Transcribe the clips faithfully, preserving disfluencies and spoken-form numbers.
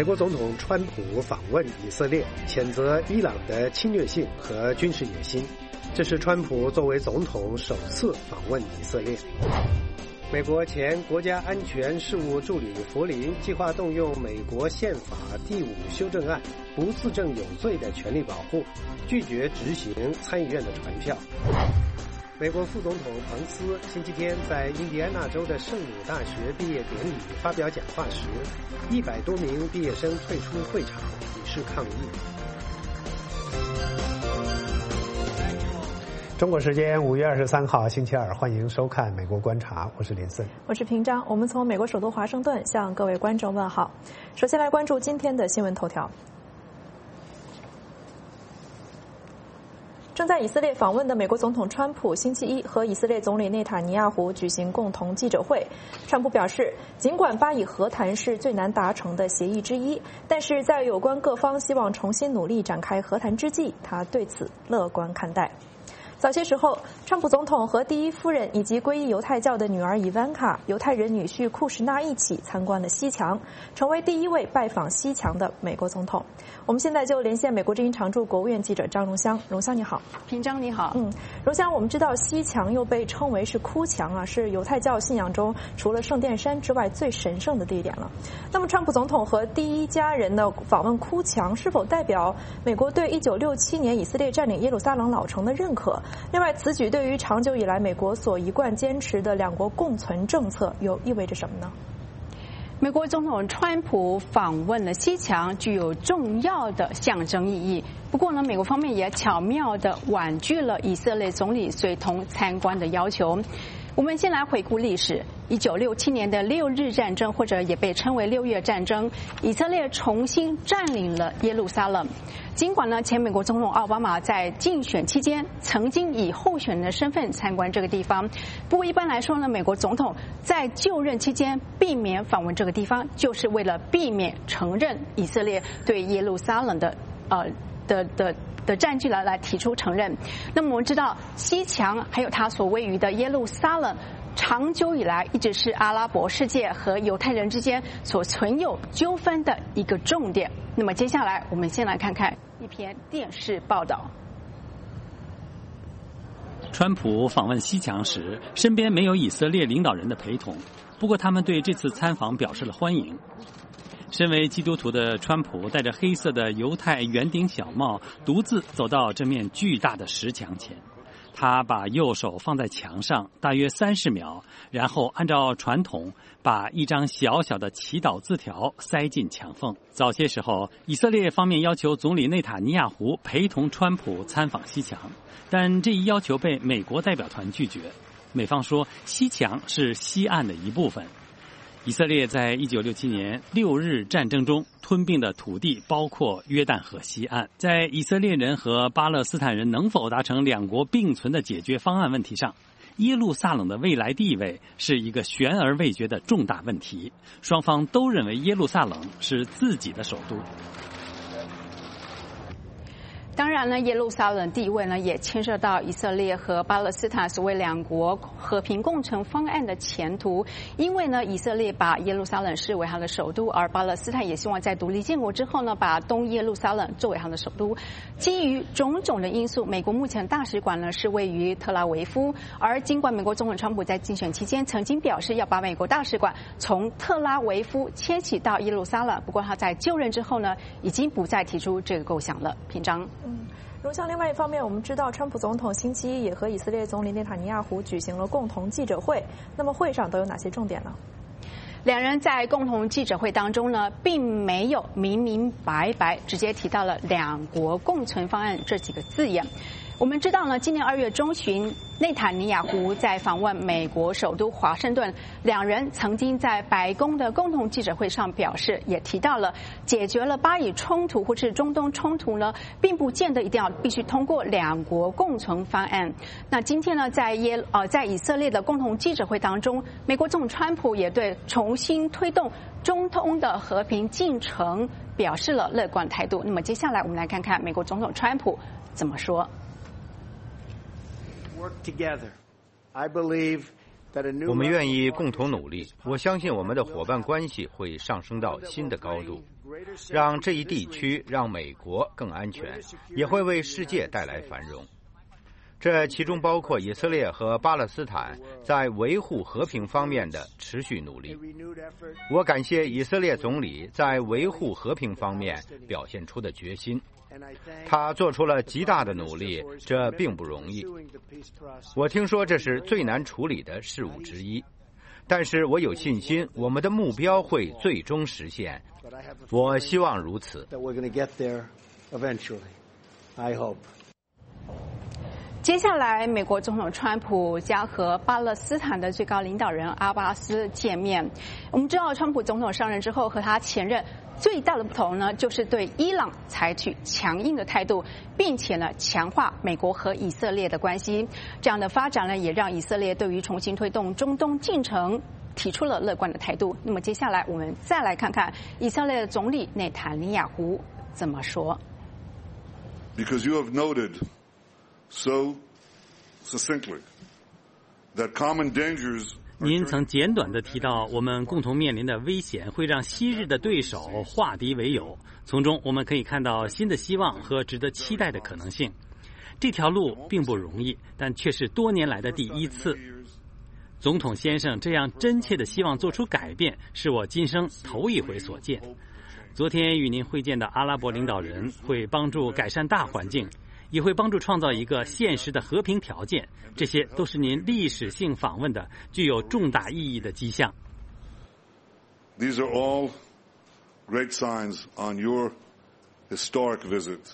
国总统川普访问以色列，谴责伊朗的侵略性和军事野心。这是川普作为总统首次访问以色列。美国前国家安全事务助理弗林计划动用美国宪法第五修正案，不自证有罪的权利保护，拒绝执行参议院的传票。美国副总统彭斯星期天在印第安纳州的圣母大学毕业典礼发表讲话时，一百多名毕业生退出会场以示抗议。中国时间五月二十三号星期二，欢迎收看《美国观察》，我是林森， 我是平章。我们从美国首都华盛顿向各位观众问好。首先来关注今天的新闻头条。正在以色列访问的美国总统川普星期一和以色列总理内塔尼亚胡举行共同记者会。川普表示，尽管巴以和谈是最难达成的协议之一，但是在有关各方希望重新努力展开和谈之际，他对此乐观看待。早些时候，川普总统和第一夫人以及皈依犹太教的女儿伊万卡、犹太人女婿库什纳一起参观了西墙，成为第一位拜访西墙的美国总统。我们现在就连线美国之音常驻国务院记者张荣香。荣香你好。 平章你好。 嗯，荣香，我们知道西墙又被称为是哭墙啊，是犹太教信仰中除了圣殿山之外最神圣的地点了。那么川普总统和第一家人的访问哭墙，是否代表美国对一九六七年以色列占领耶路撒冷老城的认可？另外，此举对于长久以来美国所一贯坚持的两国共存政策又意味着什么呢？ 美国总统川普访问了西墙，具有重要的象征意义。不过呢，美国方面也巧妙地婉拒了以色列总理随同参观的要求。我们先来回顾历史。一九六七年的六日战争，或者也被称为六月战争，以色列重新占领了耶路撒冷。尽管呢，前美国总统奥巴马在竞选期间曾经以候选人的身份参观这个地方，不过一般来说呢，美国总统在就任期间避免访问这个地方，就是为了避免承认以色列对耶路撒冷的呃的的。的占据来来提出承认。那么我们知道，西墙还有它所位于的耶路撒冷，长久以来一直是阿拉伯世界和犹太人之间所存有纠纷的一个重点。那么接下来我们先来看看一篇电视报道。 川普访问西墙时，身边没有以色列领导人的陪同，不过他们对这次参访表示了欢迎。身为基督徒的川普戴着黑色的犹太圆顶小帽，独自走到这面巨大的石墙前。他把右手放在墙上大约三十秒，然后按照传统把一张小小的祈祷字条塞进墙缝。早些时候，以色列方面要求总理内塔尼亚胡陪同川普参访西墙，但这一要求被美国代表团拒绝。美方说西墙是西岸的一部分。以色列在一九六七年六日战争中吞并的土地包括约旦河西岸。在以色列人和巴勒斯坦人能否达成两国并存的解决方案问题上，耶路撒冷的未来地位是一个悬而未决的重大问题。双方都认为耶路撒冷是自己的首都。 当然呢，耶路撒冷地位呢也牵涉到以色列和巴勒斯坦所谓两国和平共存方案的前途。因为呢，以色列把耶路撒冷视为它的首都，而巴勒斯坦也希望在独立建国之后呢，把东耶路撒冷作为它的首都。基于种种的因素，美国目前大使馆呢是位于特拉维夫。而尽管美国总统川普在竞选期间曾经表示要把美国大使馆从特拉维夫迁徙到耶路撒冷，不过他在就任之后呢，已经不再提出这个构想了。平章。 嗯，荣香，另外一方面，我们知道川普总统星期一也和以色列总理内塔尼亚胡举行了共同记者会，那么会上都有哪些重点呢？ 两人在共同记者会当中呢，并没有明明白白直接提到了两国共存方案这几个字眼。我们知道呢，今年二月中旬，内塔尼亚胡在访问美国首都华盛顿，两人曾经在白宫的共同记者会上表示，也提到了解决了巴以冲突或是中东冲突呢，并不见得一定要必须通过两国共存方案。那今天呢，在耶呃在以色列的共同记者会当中，美国总统川普也对重新推动中东的和平进程表示了乐观态度。那么接下来我们来看看美国总统川普怎么说。 Work together. I believe 我们愿意共同努力，我相信我们的伙伴关系会上升到新的高度，让这一地区，让美国更安全，也会为世界带来繁荣。这其中包括以色列和巴勒斯坦在维护和平方面的持续努力。我感谢以色列总理在维护和平方面表现出的决心，他做出了极大的努力，这并不容易。我听说这是最难处理的事务之一，但是我有信心我们的目标会最终实现，我希望如此。 接下来，美国总统川普将和巴勒斯坦的最高领导人阿巴斯见面。我们知道，川普总统上任之后和他前任最大的不同呢，就是对伊朗采取强硬的态度，并且呢强化美国和以色列的关系。这样的发展呢，也让以色列对于重新推动中东进程提出了乐观的态度。那么接下来我们再来看看以色列的总理内塔尼亚胡怎么说。 Because you have noted so succinctly that common dangers. 您曾简短地提到，我们共同面临的危险会让昔日的对手化敌为友，从中我们可以看到新的希望和值得期待的可能性。这条路并不容易，但却是多年来的第一次。总统先生这样真切的希望做出改变，是我今生头一回所见。昨天与您会见的阿拉伯领导人会帮助改善大环境，也会帮助创造一个现实的和平条件，这些都是您历史性访问的具有重大意义的迹象。 These are all great signs on your historic visits.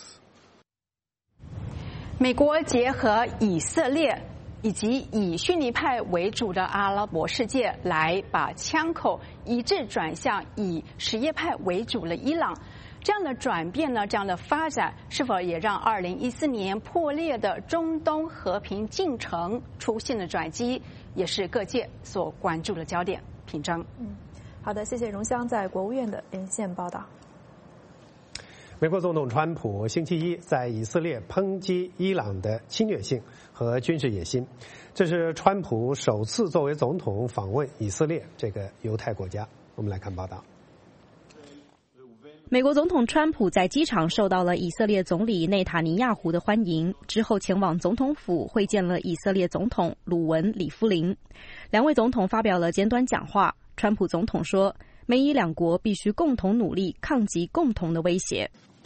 美国结合以色列以及以逊尼派为主的阿拉伯世界，来把枪口一致转向以什叶派为主的伊朗。这样的转变呢，这样的发展是否也让二零一四年破裂的中东和平进程出现了转机，也是各界所关注的焦点。品章， 嗯，好的，谢谢荣香在国务院的连线报道。 美国总统川普星期一在以色列抨击伊朗的侵略性和军事野心，这是川普首次作为总统访问以色列这个犹太国家。我们来看报道。 美国总统川普在机场受到了以色列总理内塔尼亚胡的欢迎，之后前往总统府会见了以色列总统鲁文·里夫林。两位总统发表了简短讲话。川普总统说，美以两国必须共同努力抗击共同的威胁。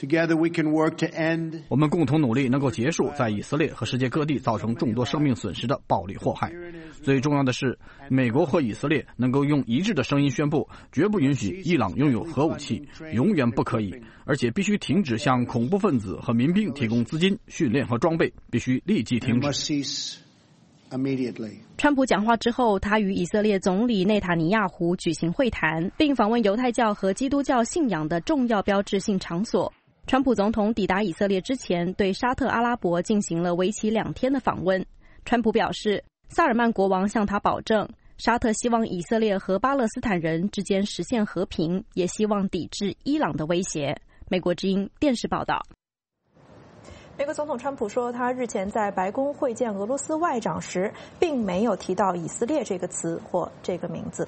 我们共同努力能够结束在以色列和世界各地造成众多生命损失的暴力祸害。最重要的是，美国和以色列能够用一致的声音宣布，绝不允许伊朗拥有核武器，永远不可以，而且必须停止向恐怖分子和民兵提供资金、训练和装备，必须立即停止。 川普讲话之后，他与以色列总理内塔尼亚胡举行会谈，并访问犹太教和基督教信仰的重要标志性场所。川普总统抵达以色列之前，对沙特阿拉伯进行了为期两天的访问。川普表示，萨尔曼国王向他保证，沙特希望以色列和巴勒斯坦人之间实现和平，也希望抵制伊朗的威胁。美国之音电视报道。 美国总统川普说，他日前在白宫会见俄罗斯外长时，并没有提到以色列这个词或这个名字。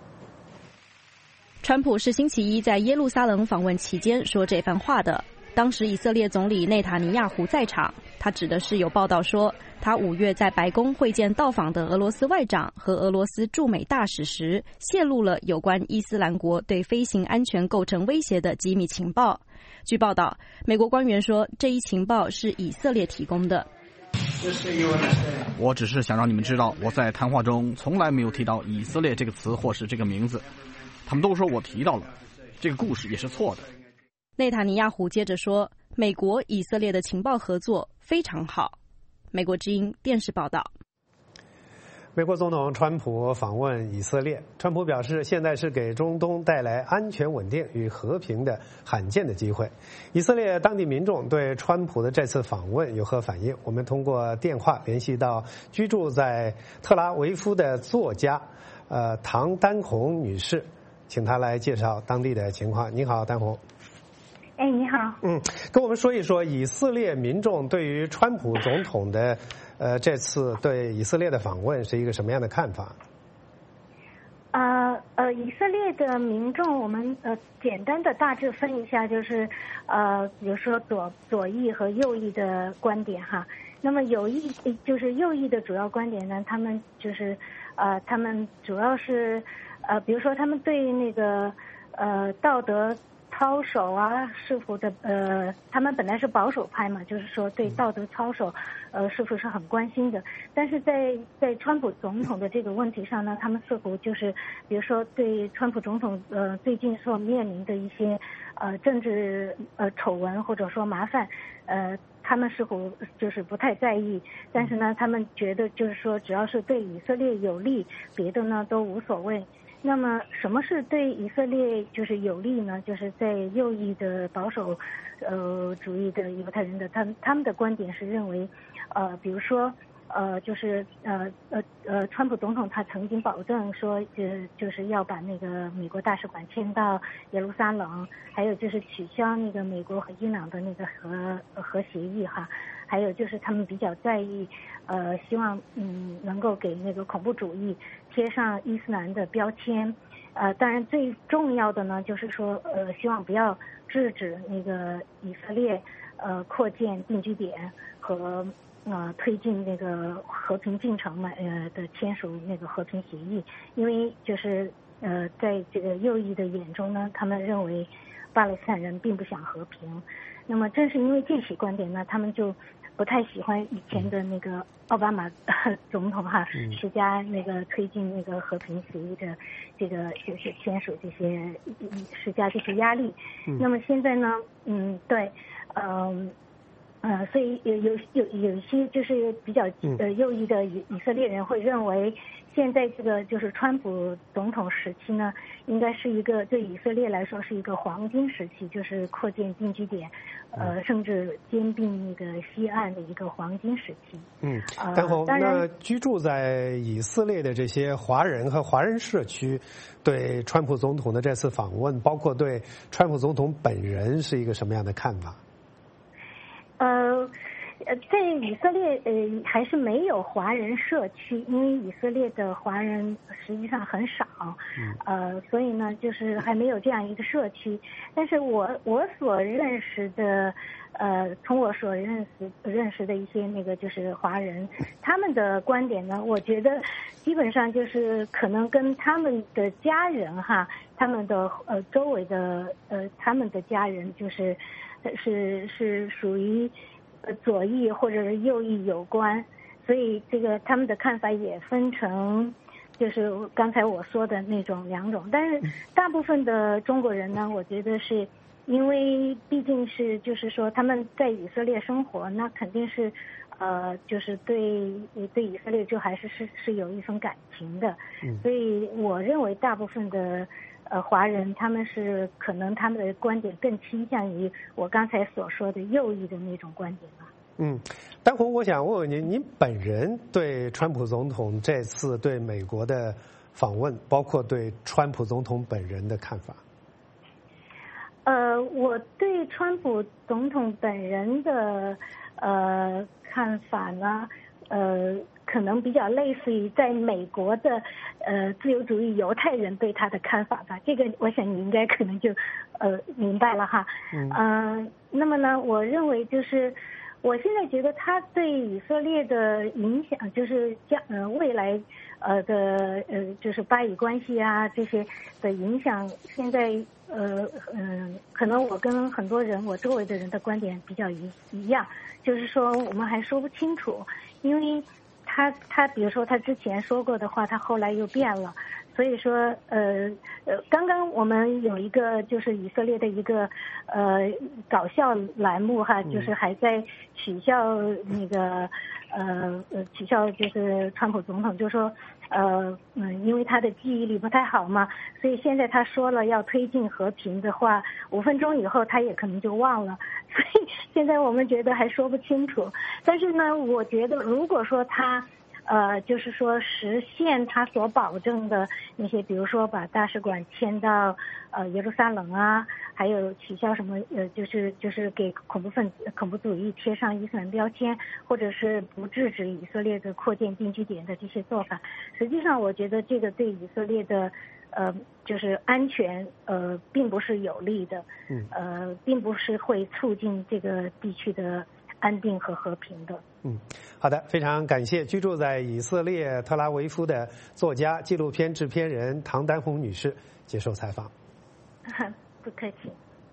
川普是星期一在耶路撒冷访问期间说这番话的。当时以色列总理内塔尼亚胡在场，他指的是有报道说，他五月在白宫会见到访的俄罗斯外长和俄罗斯驻美大使时，泄露了有关伊斯兰国对飞行安全构成威胁的机密情报。据报道，美国官员说，这一情报是以色列提供的。 我只是想让你们知道，我在谈话中从来没有提到以色列这个词或是这个名字。他们都说我提到了，这个故事也是错的。 内塔尼亚胡接着说，美国以色列的情报合作非常好。美国之音电视报道。 美国总统川普访问以色列，川普表示，现在是给中东带来安全稳定与和平的罕见的机会。以色列当地民众对川普的这次访问有何反应？我们通过电话联系到居住在特拉维夫的作家呃唐丹红女士，请她来介绍当地的情况。你好，丹红。 哎，你好。 嗯，跟我们说一说以色列民众对于川普总统的呃这次对以色列的访问是一个什么样的看法？ 以色列的民众，我们呃简单的大致分一下，就是呃，比如说左左翼和右翼的观点哈。那么有意就是右翼的主要观点呢，他们就是呃，他们主要是呃，比如说他们对那个呃道德操守啊，是否的呃，他们本来是保守派嘛，就是说对道德操守呃是否是很关心的。但是在在川普总统的这个问题上呢，他们似乎就是比如说对川普总统呃最近所面临的一些呃政治呃丑闻或者说麻烦呃。他们似乎就是不太在意，但是呢，他们觉得就是说，只要是对以色列有利，别的呢都无所谓。那么，什么是对以色列就是有利呢？就是在右翼的保守呃主义的犹太人的他们他们的观点是认为，呃，比如说。呃，就是呃呃呃，川普总统他曾经保证说，呃，就是要把那个美国大使馆迁到耶路撒冷，还有就是取消那个美国和伊朗的那个核核协议哈，还有就是他们比较在意，呃，希望嗯能够给那个恐怖主义贴上伊斯兰的标签，呃，当然最重要的呢就是说，呃，希望不要制止那个以色列呃扩建定居点和。呃，推进那个和平进程嘛，呃的签署那个和平协议，因为就是呃，在这个右翼的眼中呢，他们认为巴勒斯坦人并不想和平。那么正是因为这些观点呢，他们就不太喜欢以前的那个奥巴马总统哈施加那个推进那个和平协议的这个就是签署这些施加这些压力。嗯、那么现在呢，嗯，对，嗯。呃，所以有有有有一些就是比较呃右翼的以以色列人会认为，现在这个就是川普总统时期呢，应该是一个对以色列来说是一个黄金时期，就是扩建定居点，呃，甚至兼并那个西岸的一个黄金时期。 嗯，丹红，那居住在以色列的这些华人和华人社区，对川普总统的这次访问，包括对川普总统本人是一个什么样的看法？ 呃，在以色列呃还是没有华人社区，因为以色列的华人实际上很少，呃，所以呢就是还没有这样一个社区。但是我我所认识的，呃，从我所认识认识的一些那个就是华人，他们的观点呢，我觉得基本上就是可能跟他们的家人哈，他们的呃周围的呃他们的家人就是。是是属于左翼或者是右翼有关，所以这个他们的看法也分成，就是刚才我说的那种两种。但是大部分的中国人呢，我觉得是因为毕竟是就是说他们在以色列生活，那肯定是呃就是对对以色列就还是是是有一份感情的，所以我认为大部分的。呃，华人他们是可能他们的观点更倾向于我刚才所说的右翼的那种观点吧。 嗯，丹红，我想问问您，您本人对川普总统这次对美国的访问，包括对川普总统本人的看法？ 呃，我对川普总统本人的呃看法呢，呃。可能比较类似于在美国的呃自由主义犹太人对他的看法吧，这个我想你应该可能就呃明白了哈。嗯、呃，那么呢，我认为就是我现在觉得他对以色列的影响，就是将呃未来呃的呃就是巴以关系啊这些的影响，现在呃嗯、呃、可能我跟很多人我周围的人的观点比较一一样，就是说我们还说不清楚，因为。他他比如说他之前说过的话，他后来又变了，所以说呃呃，刚刚我们有一个就是以色列的一个呃搞笑栏目哈，就是还在取笑那个呃呃取笑就是川普总统，就说呃嗯，因为他的记忆力不太好嘛，所以现在他说了要推进和平的话，五分钟以后他也可能就忘了，所以现在我们觉得还说不清楚。但是呢，我觉得如果说他呃，就是说实现他所保证的那些，比如说把大使馆迁到呃耶路撒冷啊，还有取消什么呃，就是就是给恐怖分子、恐怖主义贴上伊斯兰标签，或者是不制止以色列的扩建定居点的这些做法，实际上我觉得这个对以色列的呃，就是安全呃，并不是有利的， 嗯， 呃，并不是会促进这个地区的安定和和平的。 嗯，好的，非常感谢居住在以色列特拉维夫的作家、纪录片制片人唐丹红女士接受采访。 不客气。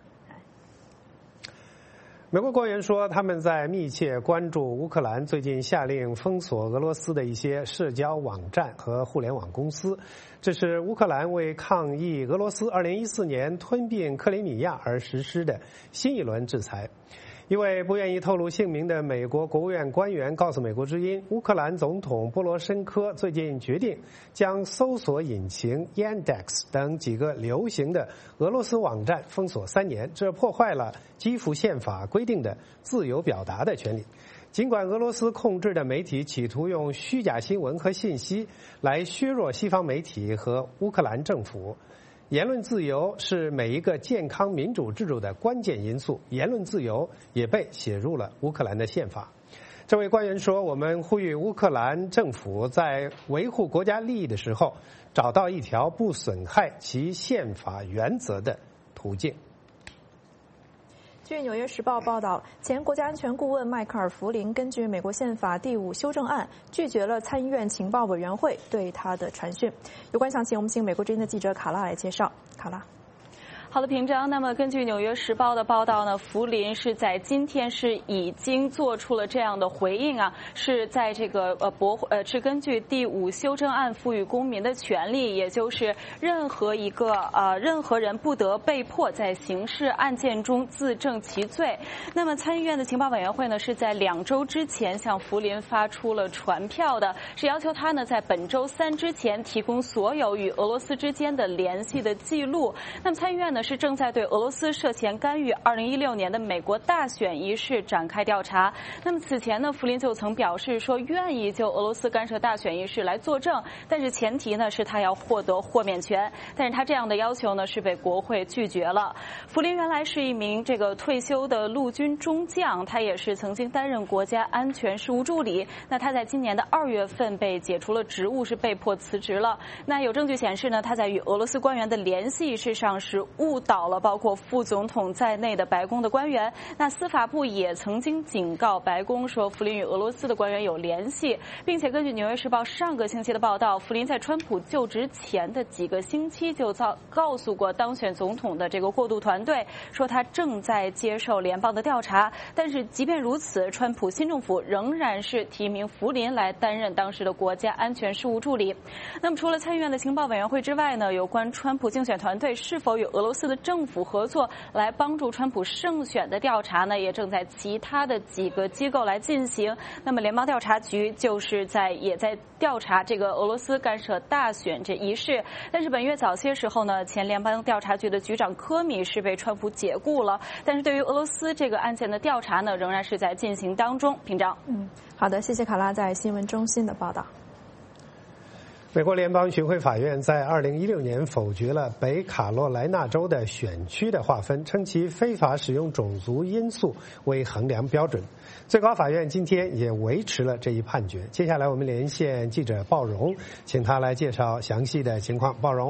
美国官员说，他们在密切关注乌克兰最近下令封锁俄罗斯的一些社交网站和互联网公司。这是乌克兰为抗议俄罗斯二零一四年吞并克里米亚而实施的新一轮制裁。一位不愿意透露姓名的美国国务院官员告诉美国之音，乌克兰总统波罗申科最近决定将搜索引擎 Yandex 等几个流行的俄罗斯网站封锁三年，这破坏了基辅宪法规定的自由表达的权利。尽管俄罗斯控制的媒体企图用虚假新闻和信息来削弱西方媒体和乌克兰政府，言论自由是每一个健康民主制度的关键因素，言论自由也被写入了乌克兰的宪法。这位官员说，我们呼吁乌克兰政府在维护国家利益的时候，找到一条不损害其宪法原则的途径。 据《纽约时报》报道，前国家安全顾问迈克尔·弗林根据美国宪法第五修正案拒绝了参议院情报委员会对他的传讯。有关详情，我们请美国之音的记者卡拉来介绍。卡拉。 好的，平章。那么根据《纽约时报》的报道呢，福林是在今天是已经做出了这样的回应啊，是在这个呃驳呃是根据第五修正案赋予公民的权利，也就是任何一个呃任何人不得被迫在刑事案件中自证其罪。那么参议院的情报委员会呢，是在两周之前向福林发出了传票的，是要求他呢在本周三之前提供所有与俄罗斯之间的联系的记录。那么参议院呢是正在对俄罗斯涉嫌干预二零一六年的美国大选一事展开调查。那么此前呢，福林就曾表示说愿意就俄罗斯干涉大选一事来作证，但是前提呢是他要获得豁免权。但是他这样的要求呢是被国会拒绝了。福林原来是一名这个退休的陆军中将，他也是曾经担任国家安全事务助理。那他在今年的二月份被解除了职务，是被迫辞职了。那有证据显示呢，他在与俄罗斯官员的联系事实上是误导了包括副总统在内的白宫的官员。那司法部也曾经警告白宫说，福林与俄罗斯的官员有联系，并且根据《纽约时报》上个星期的报道，福林在川普就职前的几个星期就告告诉过当选总统的这个过渡团队，说他正在接受联邦的调查。但是即便如此，川普新政府仍然是提名福林来担任当时的国家安全事务助理。那么除了参议院的情报委员会之外呢，有关川普竞选团队是否与俄罗斯的政府合作来帮助川普胜选的调查呢，也正在其他的几个机构来进行。那么联邦调查局就是在也在调查这个俄罗斯干涉大选这一事。但是本月早些时候呢，前联邦调查局的局长科米是被川普解雇了。但是对于俄罗斯这个案件的调查呢，仍然是在进行当中。平章。 嗯，好的，谢谢卡拉在新闻中心的报道。 美国联邦巡回法院在二零一六年否决了北卡罗来纳州的选区的划分，称其非法使用种族因素为衡量标准。最高法院今天也维持了这一判决。接下来我们连线记者鲍荣，请他来介绍详细的情况。鲍荣。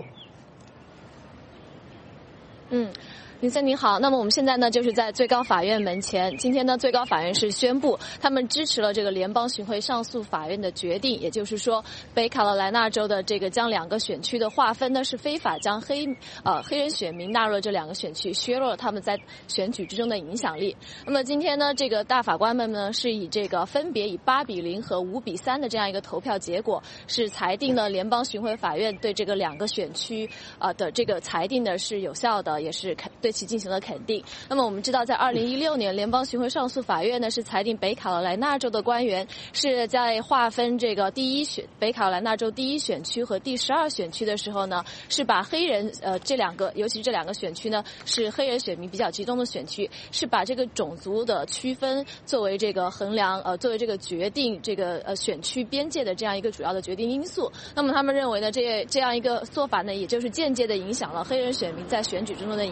嗯。林森您好，那么我们现在呢就是在最高法院门前。今天呢，最高法院是宣布他们支持了这个联邦巡回上诉法院的决定，也就是说，北卡罗来纳州的这个将两个选区的划分呢是非法，将黑呃黑人选民纳入了这两个选区，削弱了他们在选举之中的影响力。那么今天呢，这个大法官们呢是以这个分别以八比零和五比三的这样一个投票结果，是裁定了联邦巡回法院对这个两个选区啊的这个裁定呢是有效的，也是对其进行了肯定。那么我们知道，在二零一六年，联邦巡回上诉法院呢是裁定北卡罗来纳州的官员是在划分这个第一选北卡罗来纳州第一选区和第十二选区的时候呢，是把黑人呃这两个，尤其是这两个选区呢是黑人选民比较集中的选区，是把这个种族的区分作为这个衡量呃作为这个决定这个呃选区边界的这样一个主要的决定因素。那么他们认为呢，这这样一个做法呢，也就是间接的影响了黑人选民在选举中的影响。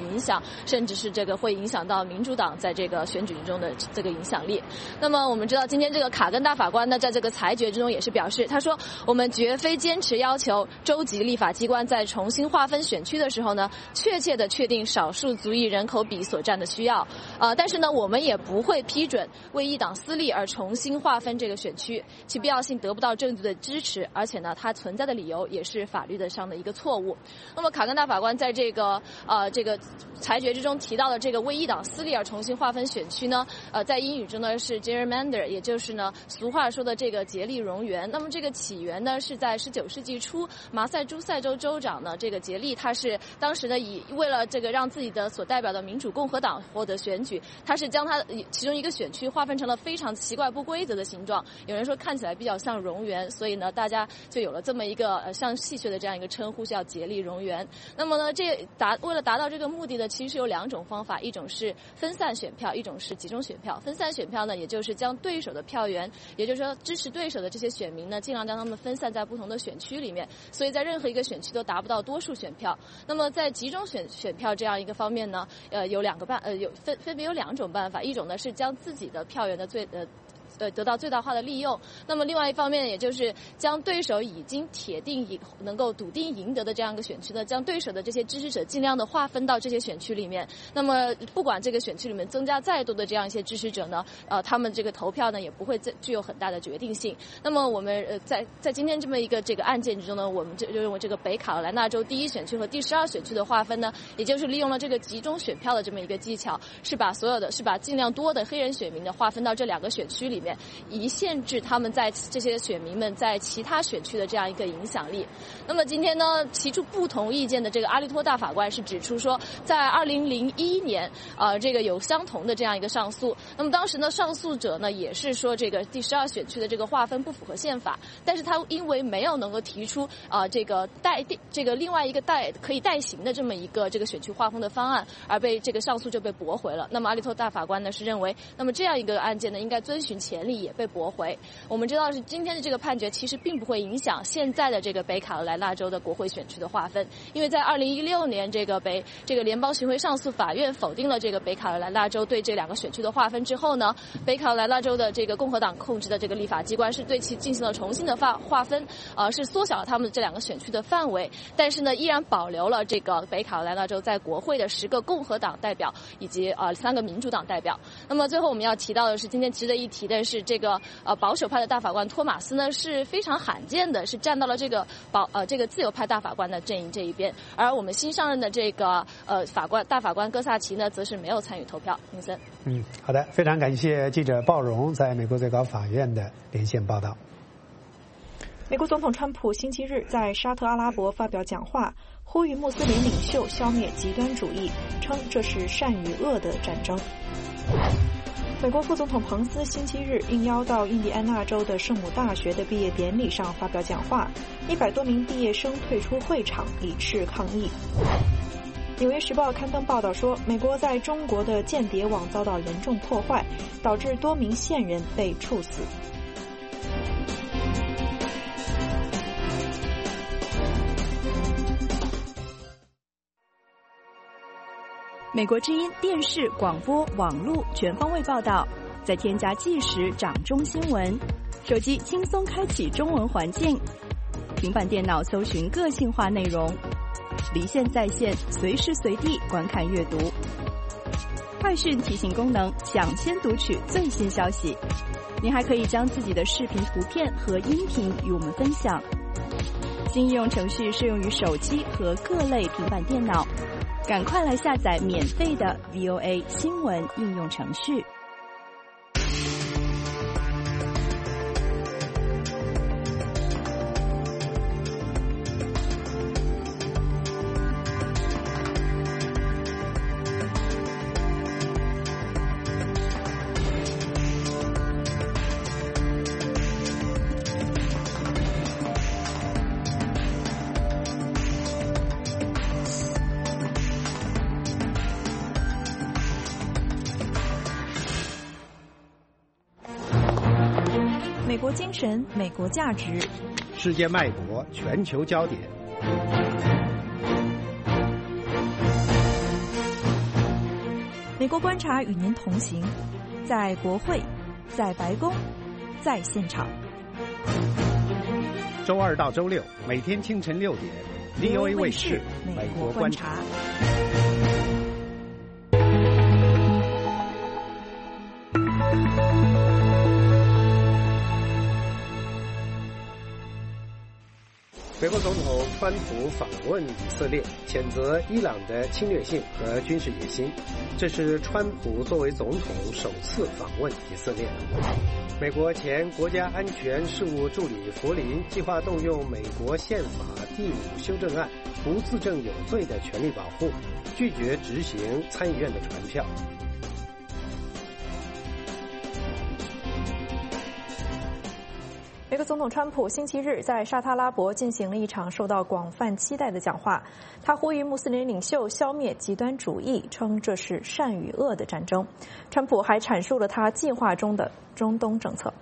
甚至是这个会影响到民主党在这个选举中的这个影响力。那么我们知道，今天这个卡根大法官呢，在这个裁决之中也是表示，他说我们绝非坚持要求州级立法机关在重新划分选区的时候呢，确切的确定少数族裔人口比所占的需要。呃，但是呢，我们也不会批准为一党私利而重新划分这个选区，其必要性得不到证据的支持，而且呢，它存在的理由也是法律的上的一个错误。那么卡根大法官在这个呃这个裁决之中提到的这个为一党私利而重新划分选区呢，呃，在英语中呢是 gerrymander， 也就是呢俗话说的这个竭力蝾螈。那么这个起源呢是在十九世纪初，马赛诸塞州州长呢这个竭力，他是当时呢以为了这个让自己的所代表的民主共和党获得选举，他是将他其中一个选区划分成了非常奇怪不规则的形状，有人说看起来比较像蝾螈，所以呢大家就有了这么一个呃像戏谑的这样一个称呼，叫竭力蝾螈。那么呢这达为了达到这个目的呢，其实有两种方法，一种是分散选票，一种是集中选票。分散选票呢，也就是将对手的票源，也就是说支持对手的这些选民呢，尽量将他们分散在不同的选区里面，所以在任何一个选区都达不到多数选票。那么在集中选选票这样一个方面呢，呃，有两个办呃有分分别有两种办法，一种呢是将自己的票源的最呃。呃，得到最大化的利用。那么另外一方面，也就是将对手已经铁定赢能够笃定赢得的这样一个选区呢，将对手的这些支持者尽量的划分到这些选区里面。那么不管这个选区里面增加再多的这样一些支持者呢，呃，他们这个投票呢也不会具有很大的决定性。那么我们呃在在今天这么一个这个案件之中呢，我们就认为这个北卡罗来纳州第一选区和第十二选区的划分呢，也就是利用了这个集中选票的这么一个技巧，是把所有的是把尽量多的黑人选民呢划分到这两个选区里面，以限制他们在这些选民们在其他选区的这样一个影响力。那么今天呢，提出不同意见的这个阿利托大法官是指出说，在二零零一年，呃，这个有相同的这样一个上诉。那么当时呢，上诉者呢也是说这个第十二选区的这个划分不符合宪法，但是他因为没有能够提出啊、呃、这个代这个另外一个代可以代行的这么一个这个选区划分的方案，而被这个上诉就被驳回了。那么阿利托大法官呢是认为，那么这样一个案件呢应该遵循前例，也被驳回。我们知道是今天的这个判决其实并不会影响现在的这个北卡罗来纳州的国会选区的划分，因为在二零一六年这个北这个联邦巡回上诉法院否定了这个北卡罗来纳州对这两个选区的划分之后呢，北卡罗来纳州的这个共和党控制的这个立法机关是对其进行了重新的划划分，呃，是缩小了他们这两个选区的范围，但是呢依然保留了这个北卡罗来纳州在国会的十个共和党代表以及呃三个民主党代表。那么最后我们要提到的是，今天值得一提的是这个呃保守派的大法官托马斯呢是非常罕见的，是站到了这个保呃这个自由派大法官的阵营这一边，而我们新上任的这个呃法官大法官戈萨奇呢，则是没有参与投票。林森， 嗯，好的，非常感谢记者鲍荣在美国最高法院的连线报道。 美国总统川普星期日在沙特阿拉伯发表讲话，呼吁穆斯林领袖消灭极端主义，称这是善与恶的战争。美国副总统彭斯星期日应邀到印第安纳州的圣母大学的毕业典礼上发表讲话，一百多名毕业生退出会场以示抗议。纽约时报刊登报道说，美国在中国的间谍网遭到严重破坏，导致多名线人被处死。 美国之音电视、广播、网络全方位报道，再添加即时掌中新闻，手机轻松开启中文环境，平板电脑搜寻个性化内容，离线在线，随时随地观看阅读。快讯提醒功能，抢先读取最新消息。您还可以将自己的视频、图片和音频与我们分享。新应用程序适用于手机和各类平板电脑。赶快来下载免费的 V O A 新闻应用程序。 美国精神，美国价值， 世界脉搏，全球焦点。 美国观察与您同行，在国会，在白宫，在现场。 周二到周六每天清晨六点 ，V O A 卫视美国观察。美国总统川普访问以色列，谴责伊朗的侵略性和军事野心。这是川普作为总统首次访问以色列。美国前国家安全事务助理弗林计划动用美国宪法第五修正案，不自证有罪的权利保护，拒绝执行参议院的传票。 美国总统川普星期日在沙特阿拉伯进行了一场受到广泛期待的讲话，他呼吁穆斯林领袖消灭极端主义，称这是善与恶的战争。川普还阐述了他计划中的中东政策。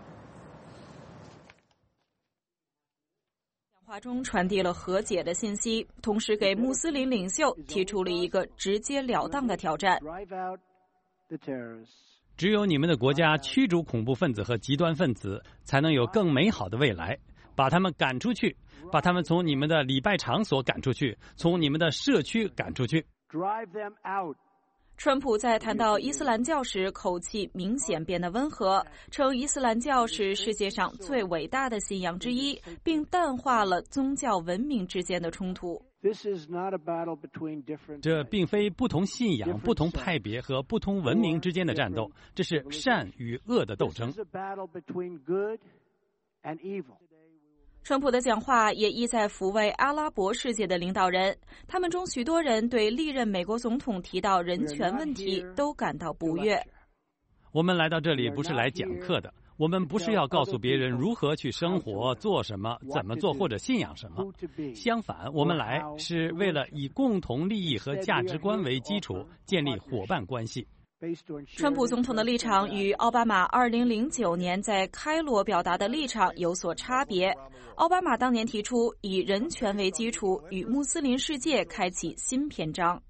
讲话中传递了和解的信息，同时给穆斯林领袖提出了一个直截了当的挑战。 只有你们的国家驱逐恐怖分子和极端分子，才能有更美好的未来。把他们赶出去，把他们从你们的礼拜场所赶出去，从你们的社区赶出去。 川普在谈到伊斯兰教时，口气明显变得温和，称伊斯兰教是世界上最伟大的信仰之一，并淡化了宗教文明之间的冲突。 这并非不同信仰、不同派别和不同文明之间的战斗，这是善与恶的斗争。 川普的讲话也意在抚慰阿拉伯世界的领导人，他们中许多人对历任美国总统提到人权问题都感到不悦。 我们来到这里不是来讲课的，我们不是要告诉别人如何去生活、做什么、怎么做或者信仰什么。相反，我们来是为了以共同利益和价值观为基础，建立伙伴关系。 川普总统的立场与奥巴马二零零九年在开罗表达的立场有所差别。奥巴马当年提出以人权为基础，与穆斯林世界开启新篇章。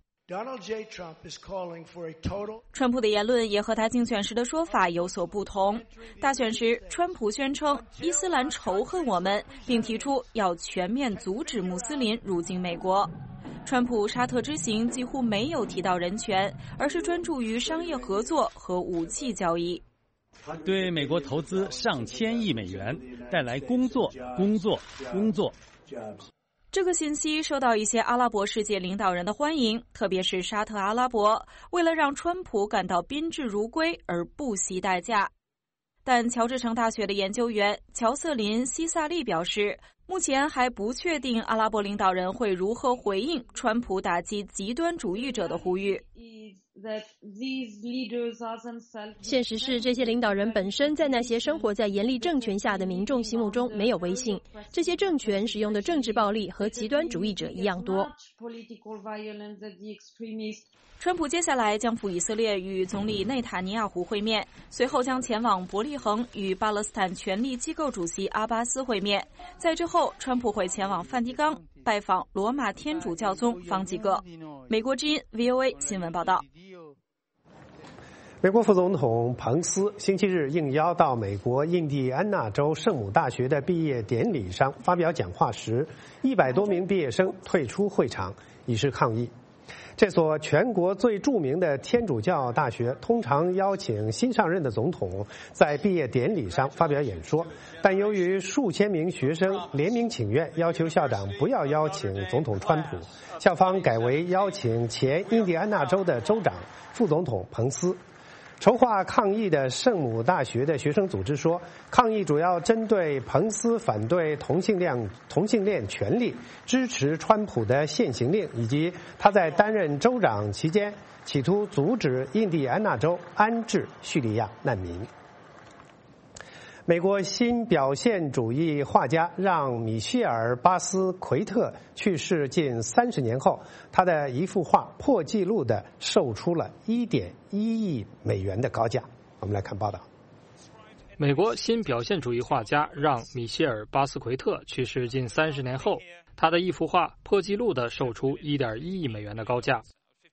川普的言论也和他竞选时的说法有所不同。大选时，川普宣称伊斯兰仇恨我们，并提出要全面阻止穆斯林入境美国。川普沙特之行几乎没有提到人权，而是专注于商业合作和武器交易。 对美国投资上千亿美元，带来工作、工作、工作。 这个信息受到一些阿拉伯世界领导人的欢迎，特别是沙特阿拉伯，为了让川普感到宾至如归而不惜代价。但乔治城大学的研究员乔瑟琳·西萨利表示，目前还不确定阿拉伯领导人会如何回应川普打击极端主义者的呼吁。 现实是，这些领导人本身在那些生活在严厉政权下的民众心目中没有威信，这些政权使用的政治暴力和极端主义者一样多。 川普接下来将赴以色列与总理内塔尼亚胡会面，随后将前往伯利恒与巴勒斯坦权力机构主席阿巴斯会面。在之后，川普会前往梵蒂冈拜访罗马天主教宗方济各。美国之音 V O A 新闻报道。 美国副总统彭斯星期日应邀到美国印第安纳州圣母大学的毕业典礼上发表讲话时，一百多名毕业生退出会场以示抗议。这所全国最著名的天主教大学通常邀请新上任的总统在毕业典礼上发表演说，但由于数千名学生联名请愿，要求校长不要邀请总统川普，校方改为邀请前印第安纳州的州长、副总统彭斯。筹划抗议的圣母大学的学生组织说，抗议主要针对彭斯反对同性恋同性恋权利、支持川普的限行令，以及他在担任州长期间企图阻止印第安纳州安置叙利亚难民。美国新表现主义画家让·米歇尔·巴斯奎特去世近三十年后，他的一幅画破纪录地售出了一点一亿美元的高价。我们来看报道。 美国新表现主义画家让·米歇尔·巴斯奎特去世近三十年后，他的一幅画破纪录地售出一点一亿美元的高价。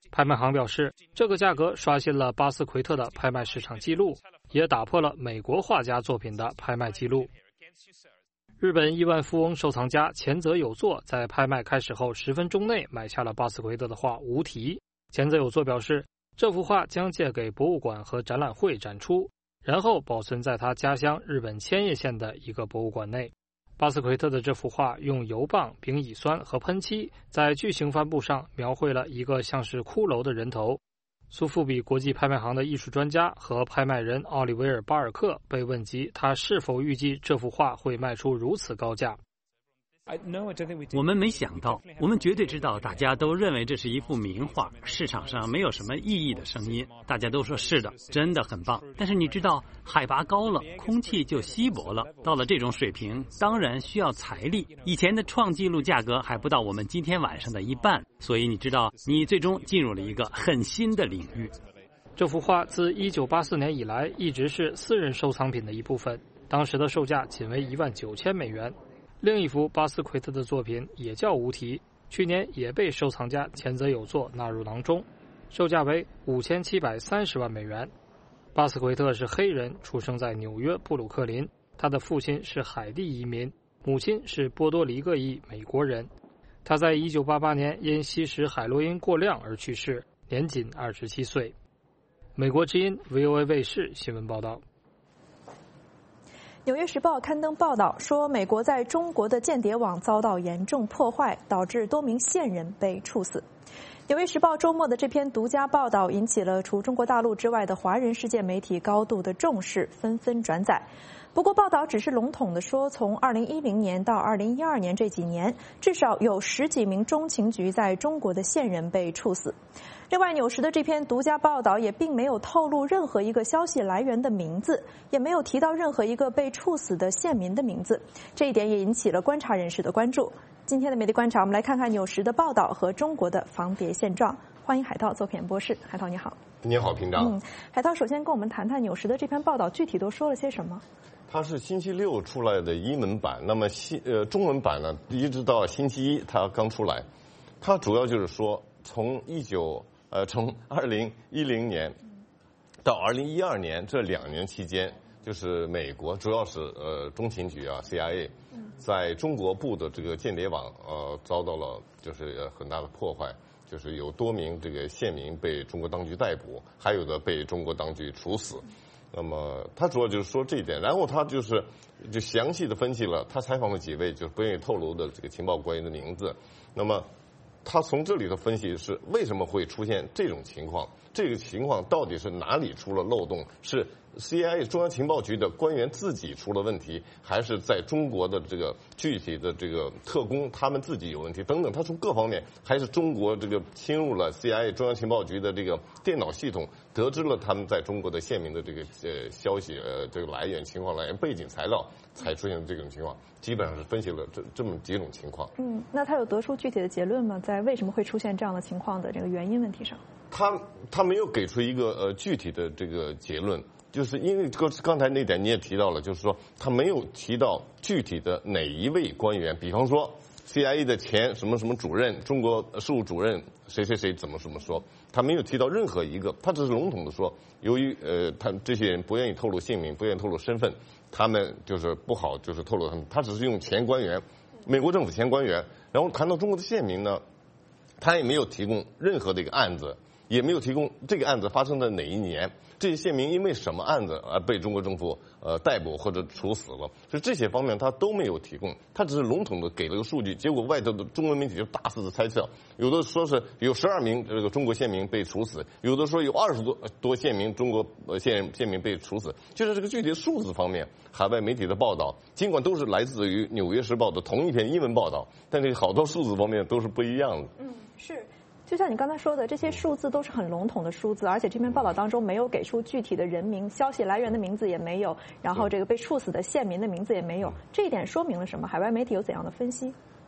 拍卖行表示，这个价格刷新了巴斯奎特的拍卖市场记录，也打破了美国画家作品的拍卖记录。日本亿万富翁收藏家前泽有作在拍卖开始后十分钟内买下了巴斯奎特的画《无题》。前泽有作表示，这幅画将借给博物馆和展览会展出，然后保存在他家乡日本千叶县的一个博物馆内。巴斯奎特的这幅画用油棒、丙乙酸和喷漆在巨型帆布上描绘了一个像是骷髅的人头。苏富比国际拍卖行的艺术专家和拍卖人奥利维尔·巴尔克被问及他是否预计这幅画会卖出如此高价。 我们没想到，我们绝对知道大家都认为这是一幅名画，市场上没有什么异议的声音，大家都说是的，真的很棒。但是你知道，海拔高了，空气就稀薄了，到了这种水平，当然需要财力。以前的创纪录价格还不到我们今天晚上的一半，所以你知道，你最终进入了一个很新的领域。 这幅画自一九八四年以来一直是私人收藏品的一部分，当时的售价仅为一万九千美元。另一幅巴斯奎特的作品也叫《无题》，去年也被收藏家前泽有作纳入囊中，售价为五千七百三十万美元。巴斯奎特是黑人，出生在纽约布鲁克林，他的父亲是海地移民，母亲是波多黎各裔美国人。他在一九八八年因吸食海洛因过量而去世，年仅二十七岁。美国之音 V O A 卫视新闻报道。 《纽约时报》刊登报道说，美国在中国的间谍网遭到严重破坏，导致多名线人被处死。《纽约时报》周末的这篇独家报道引起了除中国大陆之外的华人世界媒体高度的重视，纷纷转载。不过，报道只是笼统地说，从二零一零年到二零一二年这几年，至少有十几名中情局在中国的线人被处死。另外，纽时的这篇独家报道也并没有透露任何一个消息来源的名字，也没有提到任何一个被处死的县民的名字，这一点也引起了观察人士的关注。今天的媒体观察，我们来看看纽时的报道和中国的防谍现状。欢迎海涛做评播室，海涛你好。 你好，平章。 嗯，海涛首先跟我们谈谈纽时的这篇报道具体都说了些什么。 它是星期六出来的英文版，那么西呃中文版呢，一直到星期一它刚出来。它主要就是说，从一九呃从二零一零年到二零一二年这两年期间，就是美国主要是呃中情局啊 C I A 在中国部的这个间谍网呃遭到了就是很大的破坏，就是有多名这个县民被中国当局逮捕，还有的被中国当局处死。那么他主要就是说这一点，然后他就是就详细的分析了，他采访了几位就是不愿意透露的这个情报官员的名字。那么他从这里的分析是为什么会出现这种情况，这个情况到底是哪里出了漏洞，是 C I A 中央情报局的官员自己出了问题，还是在中国的这个具体的这个特工他们自己有问题等等，他从各方面，还是中国这个侵入了 C I A 中央情报局的这个电脑系统，得知了他们在中国的县民的这个呃消息呃这个来源情况来源背景材料，才出现这种情况。基本上是分析了这这么几种情况。 嗯，那他有得出具体的结论吗？在为什么会出现这样的情况的这个原因问题上？ 他他没有给出一个呃具体的这个结论。就是因为刚刚才那点你也提到了，就是说他没有提到具体的哪一位官员，比方说 C I A 的前什么什么主任、中国事务主任谁谁谁怎么怎么说，他没有提到任何一个，他只是笼统的说，由于呃他这些人不愿意透露姓名，不愿意透露身份，他们就是不好就是透露他们，他只是用前官员，美国政府前官员，然后谈到中国的县民呢，他也没有提供任何的一个案子，也没有提供这个案子发生在哪一年。这些县民因为什么案子而被中国政府呃逮捕或者处死了？所以这些方面他都没有提供，他只是笼统的给了个数据，结果外头的中文媒体就大肆的猜测，有的说是有十二名这个中国县民被处死，有的说有二十多多县民中国呃县县民被处死，就是这个具体的数字方面，海外媒体的报道尽管都是来自于《纽约时报》的同一篇英文报道，但是好多数字方面都是不一样的。 嗯，是。就像你刚才说的，这些数字都是很笼统的数字，而且这篇报道当中没有给出具体的人名，消息来源的名字也没有，然后这个被处死的县民的名字也没有，这一点说明了什么？海外媒体有怎样的分析？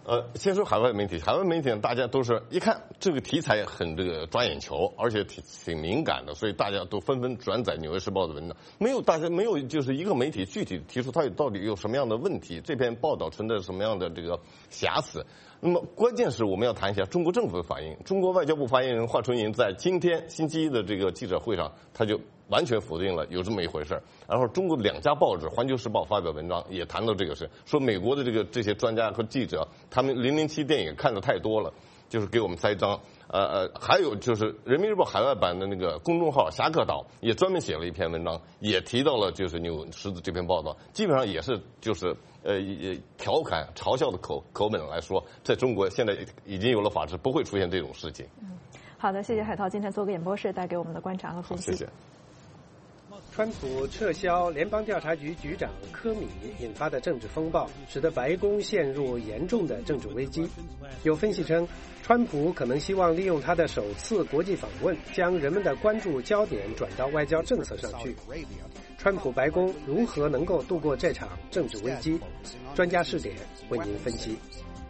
呃，先说海外媒体，海外媒体大家都是一看这个题材很这个抓眼球，而且挺挺敏感的，所以大家都纷纷转载《纽约时报》的文章。没有大家没有就是一个媒体具体提出它到底有什么样的问题，这篇报道存在什么样的这个瑕疵。那么关键是我们要谈一下中国政府的反应。中国外交部发言人华春莹在今天星期一的这个记者会上，他就完全否定了有这么一回事。然后中国两家报纸《环球时报》发表文章也谈到这个事，说美国的这个这些专家和记者，他们零零七电影看的太多了，就是给我们栽赃。呃呃，还有就是《人民日报》海外版的那个公众号侠客岛也专门写了一篇文章，也提到了就是纽狮子这篇报道，基本上也是就是呃调侃嘲笑的口口吻来说，在中国现在已经有了法治，不会出现这种事情。 嗯，好的，谢谢海涛今天做个演播室带给我们的观察和分析。 谢谢。 川普撤销联邦调查局局长科米引发的政治风暴，使得白宫陷入严重的政治危机。有分析称，川普可能希望利用他的首次国际访问，将人们的关注焦点转到外交政策上去。川普白宫如何能够度过这场政治危机？专家视点为您分析。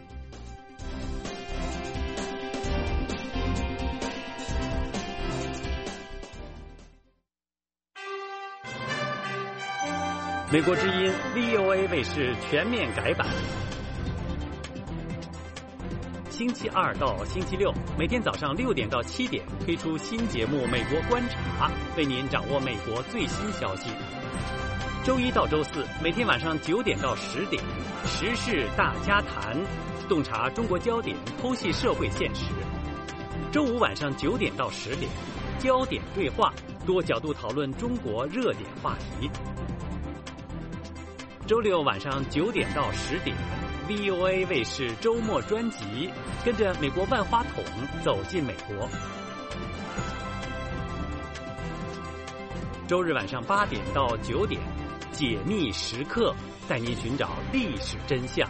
美国之音 V O A 卫视全面改版，星期二到星期六每天早上六点到七点推出新节目《美国观察》，为您掌握美国最新消息。周一到周四每天晚上九点到十点，时事大家谈，洞察中国焦点，剖析社会现实。周五晚上九点到十点，焦点对话，多角度讨论中国热点话题。周六晚上九点到十点 ，V O A 卫视周末专辑，跟着美国万花筒走进美国。周日晚上八点到九点，解密时刻，带您寻找历史真相。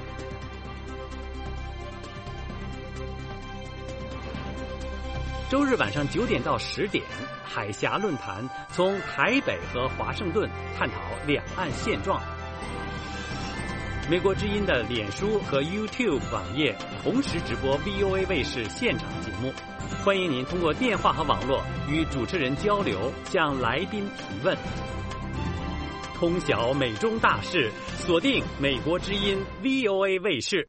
周日晚上九点到十点，海峡论坛，从台北和华盛顿探讨两岸现状。美国之音的脸书和 YouTube 网页同时直播 V O A 卫视现场节目，欢迎您通过电话和网络与主持人交流，向来宾提问。通晓美中大事，锁定美国之音 V O A 卫视。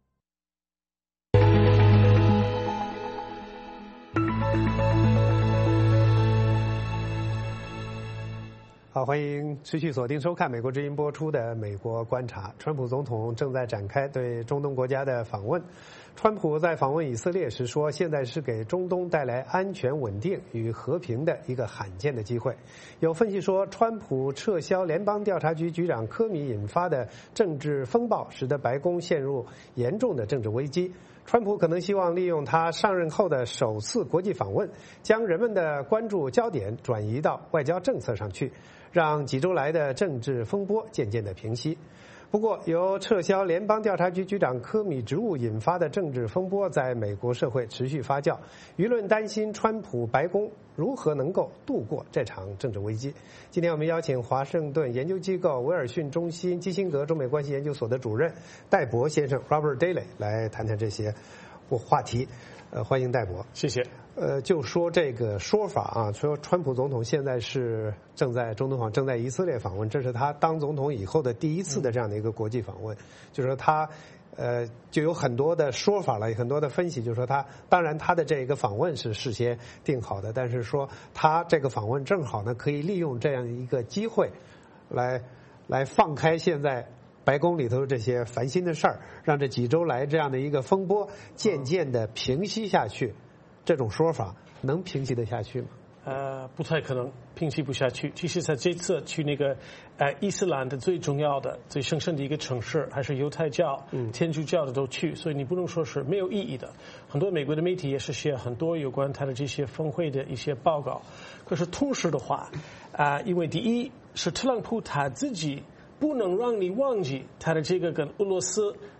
好，欢迎持续锁定收看美国之音播出的《美国观察》。川普总统正在展开对中东国家的访问。川普在访问以色列时说，现在是给中东带来安全、稳定与和平的一个罕见的机会。有分析说，川普撤销联邦调查局局长科米引发的政治风暴，使得白宫陷入严重的政治危机。川普可能希望利用他上任后的首次国际访问，将人们的关注焦点转移到外交政策上去，让几周来的政治风波渐渐的平息。不过，由撤销联邦调查局局长科米职务引发的政治风波在美国社会持续发酵，舆论担心川普白宫如何能够度过这场政治危机。今天我们邀请华盛顿研究机构威尔逊中心基辛格中美关系研究所的主任戴博先生 Robert Daly 来谈谈这些话题。呃，欢迎戴博， 谢谢。 呃，就说这个说法啊，说川普总统现在是正在中东访，正在以色列访问，这是他当总统以后的第一次的这样的一个国际访问，嗯、就是说他呃就有很多的说法了，很多的分析，就是说他当然他的这个访问是事先定好的，但是说他这个访问正好呢可以利用这样一个机会来来放开现在白宫里头这些烦心的事儿，让这几周来这样的一个风波渐渐的平息下去，这种说法能平息得下去吗？ 呃，不太可能平息不下去。其实在这次去那个呃伊斯兰的最重要的、最神圣的一个城市，还是犹太教、嗯、天主教的都去，所以你不能说是没有意义的。很多美国的媒体也是写很多有关他的这些峰会的一些报告。可是同时的话，啊、呃，因为第一是特朗普他自己不能让你忘记他的这个跟俄罗斯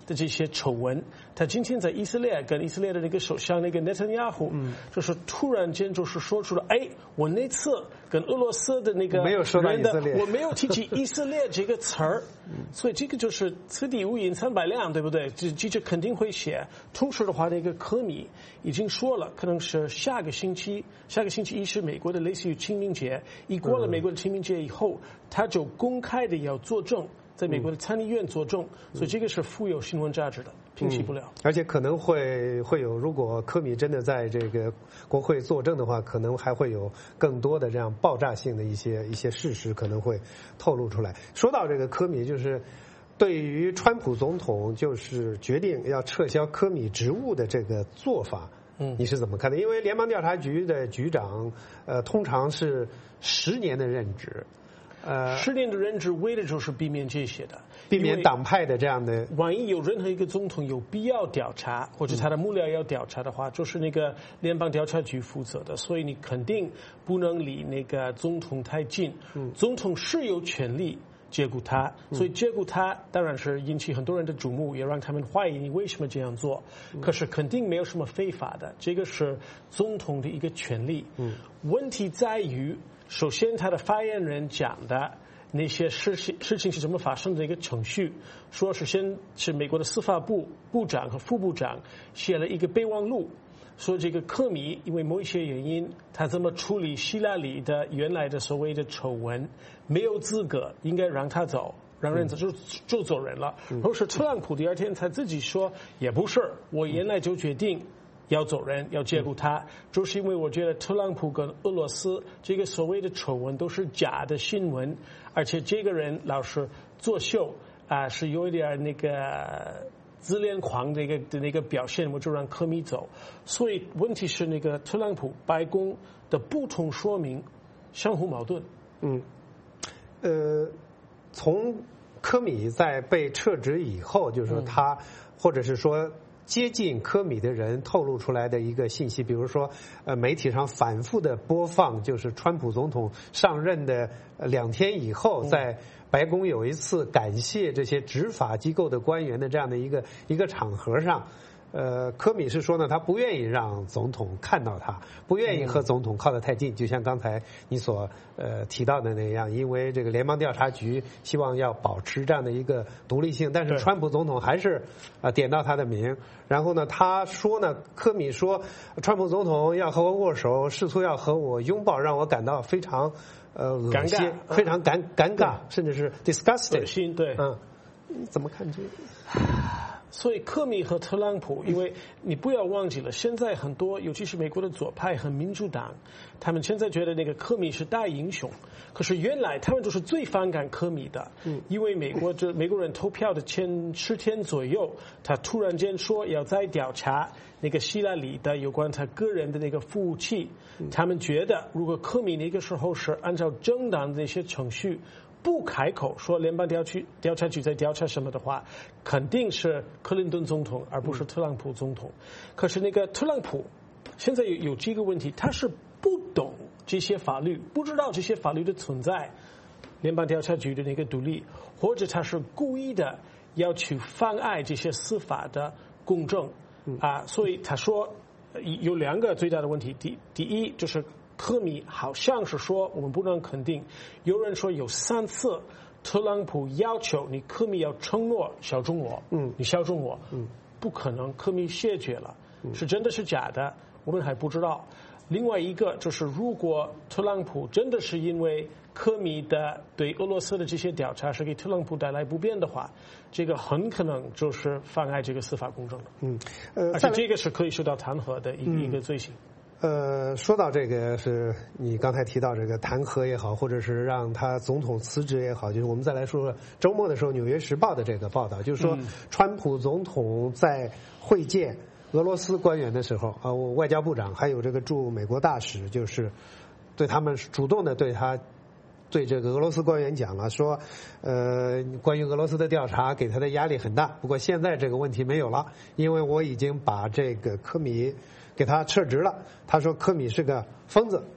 的这些丑闻，他今天在以色列跟以色列的那个首相那个内塔尼亚胡，嗯，就是突然间就是说出了，哎，我那次跟俄罗斯的那个没有说到以色列， 我没有提起以色列这个词儿，所以这个就是此地无银三百两，对不对？这记者肯定会写。同时的话，那个科米已经说了，可能是下个星期，下个星期一是美国的类似于清明节，一过了美国的清明节以后，他就公开的要作证。在美国的参议院作证，嗯、所以这个是富有新闻价值的，平息不了。 嗯、而且可能会会有，如果科米真的在这个国会作证的话，可能还会有更多的这样爆炸性的一些一些事实可能会透露出来。说到这个科米，就是对于川普总统就是决定要撤销科米职务的这个做法，嗯，你是怎么看的？因为联邦调查局的局长，呃，通常是十年的任职。 呃，十年的任职为的就是避免这些的， 避免党派的这样的。 万一有任何一个总统有必要调查，或者他的幕僚要调查的话，嗯、就是那个联邦调查局负责的，所以你肯定不能离那个总统太近。嗯、总统是有权利解雇他，所以解雇他当然是引起很多人的瞩目，也让他们怀疑你为什么这样做。嗯、可是肯定没有什么非法的，这个是总统的一个权利。嗯、问题在于。首先，他的发言人讲的那些事情事情是怎么发生的一个程序，说首先是美国的司法部部长和副部长写了一个备忘录，说这个科米因为某一些原因，他怎么处理希拉里的原来的所谓的丑闻，没有资格，应该让他走。让人走就就走人了。同时，特朗普第二天他自己说，也不是，我原来就决定。要走人，要解雇他，就是因为我觉得特朗普跟俄罗斯这个所谓的丑闻都是假的新闻，而且这个人老是作秀啊、呃，是有一点那个自恋狂的一个的那个表现，我就让科米走。所以问题是那个特朗普白宫的不同说明相互矛盾。 嗯，呃，从科米在被撤职以后，就是说他、嗯、或者是说。接近科米的人透露出来的一个信息，比如说，呃，媒体上反复的播放，就是川普总统上任的两天以后，在白宫有一次感谢这些执法机构的官员的这样的一个一个场合上。呃，科米是说呢，他不愿意让总统看到他，不愿意和总统靠得太近，就像刚才你所呃提到的那样，因为这个联邦调查局希望要保持这样的一个独立性，但是川普总统还是啊、呃、点到他的名，然后呢，他说呢，科米说，川普总统要和我握手，试图要和我拥抱，让我感到非常呃恶心，非常尴尴尬，甚至是 disgusted， 恶心，对， 嗯，怎么看这个？ 所以科米和特朗普，因为你不要忘记了，现在很多，尤其是美国的左派和民主党，他们现在觉得那个科米是大英雄，可是原来他们就是最反感科米的，嗯，因为美国这美国人投票的前十天左右，他突然间说要再调查那个希拉里的有关他个人的那个服务器，他们觉得如果科米那个时候是按照正当的那些程序。不开口说联邦调查调查局在调查什么的话，肯定是克林顿总统，而不是特朗普总统。可是那个特朗普现在有有这个问题，他是不懂这些法律，不知道这些法律的存在，联邦调查局的那个独立，或者他是故意的要去妨碍这些司法的公正啊。所以他说有两个最大的问题，第第一就是。科米好像是说，我们不能肯定。有人说有三次，特朗普要求你科米要承诺效忠我，嗯，你效忠我，嗯，不可能，科米谢绝了，是真的是假的，我们还不知道。另外一个就是，如果特朗普真的是因为科米的对俄罗斯的这些调查是给特朗普带来不便的话，这个很可能就是妨碍这个司法公正的，嗯，呃，而且这个是可以受到弹劾的一个、嗯、一个罪行。 呃，说到这个，是你刚才提到这个弹劾也好，或者是让他总统辞职也好，就是我们再来说说周末的时候《纽约时报》的这个报道，就是说，川普总统在会见俄罗斯官员的时候，啊，外交部长还有这个驻美国大使，就是对他们主动的对他。对这个俄罗斯官员讲了，说，呃，关于俄罗斯的调查给他的压力很大。不过现在这个问题没有了，因为我已经把这个科米给他撤职了。他说科米是个疯子，